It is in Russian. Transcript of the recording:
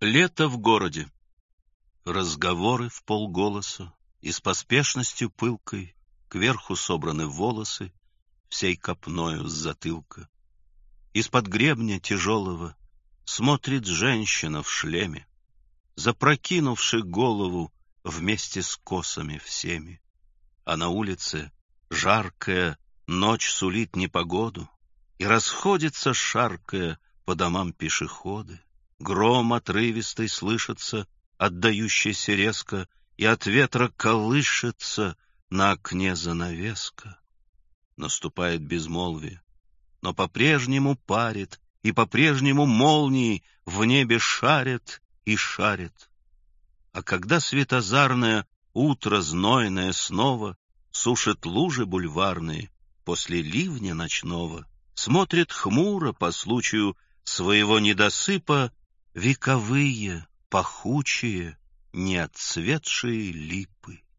Лето в городе. Разговоры вполголоса, и с поспешностью пылкой кверху собраны волосы всей копною с затылка. Из-под гребня тяжелого смотрит женщина в шлеме, запрокинувши голову вместе с косами всеми. А на улице жаркая ночь сулит непогоду, и расходится, шаркая, по домам пешеходы. Гром отрывистый слышится, отдающийся резко, и от ветра колышется на окне занавеска. Наступает безмолвие, но по-прежнему парит, и по-прежнему молнии в небе шарят и шарят. А когда светозарное утро знойное снова сушит лужи бульварные после ливня ночного, смотрит хмуро по случаю своего недосыпа вековые, пахучие, неотцветшие липы.